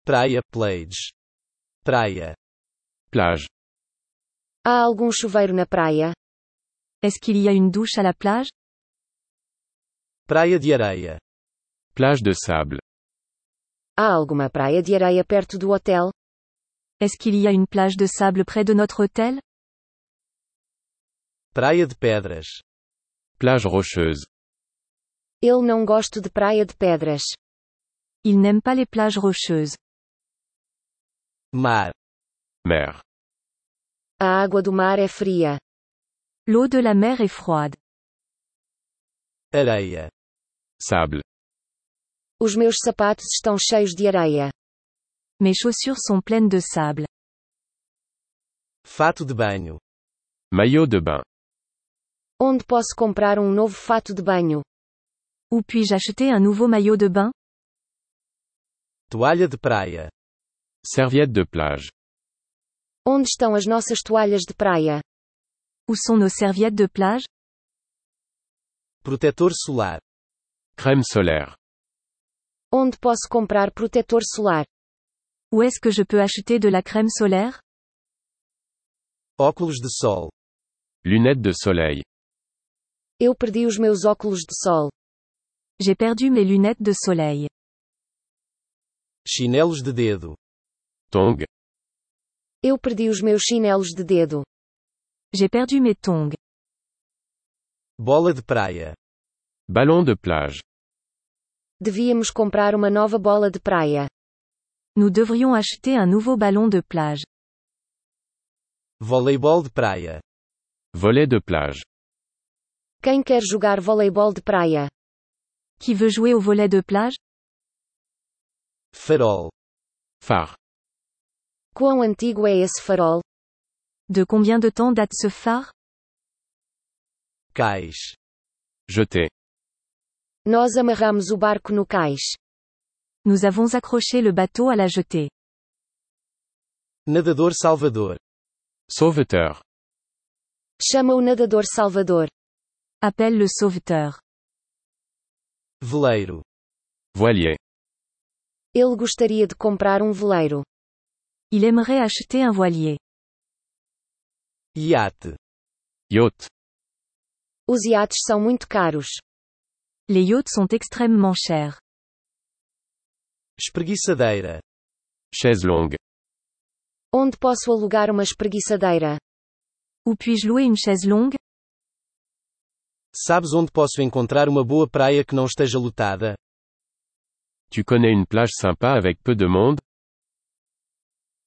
Praia, Pleiades. Praia. Plage. Há algum chuveiro na praia? Est-ce qu'il y a une douche à la plage? Praia de areia. Plage de sable. Há alguma praia de areia perto do hotel? Est-ce qu'il y a une plage de sable près de notre hôtel? Praia de pedras. Plage rocheuse. Eu não gosto de praia de pedras. Il n'aime pas les plages rocheuses. Mar. Mer. A água do mar é fria. L'eau de la mer est froide. Areia. Sable. Os meus sapatos estão cheios de areia. Mes chaussures sont pleines de sable. Fato de banho. Maillot de bain. Onde posso comprar um novo fato de banho? Où puis-je acheter un nouveau maillot de bain? Toalha de praia. Serviette de plage. Onde estão as nossas toalhas de praia? Où sont nos serviettes de plage? Protetor solar. Crème solaire. Onde posso comprar protetor solar? Où est-ce que je peux acheter de la crème solaire? Óculos de sol. Lunettes de soleil. Eu perdi os meus óculos de sol. J'ai perdu mes lunettes de soleil. Chinelos de dedo. Tongs. Eu perdi os meus chinelos de dedo. J'ai perdu mes tongs. Bola de praia. Ballon de plage. Devíamos comprar uma nova bola de praia. Nous devrions acheter un nouveau ballon de plage. Voleibol de praia. Volley de plage. Quem quer jogar voleibol de praia? Qui veut jouer au volley de plage? Farol. Phare. Quão antigo é esse farol? De combien de temps date ce phare? Cais. Jeté. Nós amarramos o barco no cais. Nous avons accroché le bateau à la jetée. Nadador salvador. Sauveteur. Chama o nadador Salvador. Appelle le sauveteur. Veleiro. Voilier. Ele gostaria de comprar um veleiro. Il aimerait acheter un voilier. Iate. Yacht. Os iates são muito caros. Les yachts sont extrêmement chers. Espreguiçadeira. Chaise longue. Onde posso alugar uma espreguiçadeira? Où puis-je louer une chaise longue? Sabes onde posso encontrar uma boa praia que não esteja lotada? Tu connais une plage sympa avec peu de monde?